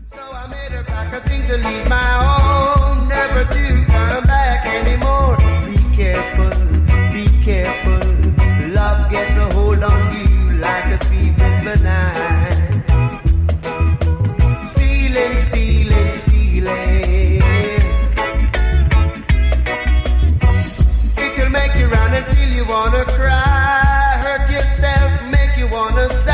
So I made a pack of things to leave my home, never to come back anymore. Be careful, be careful. Love gets a hold on you like a thief in the night. Stealing, stealing, stealing. It'll make you run until you wanna cry. Hurt yourself, make you wanna sigh.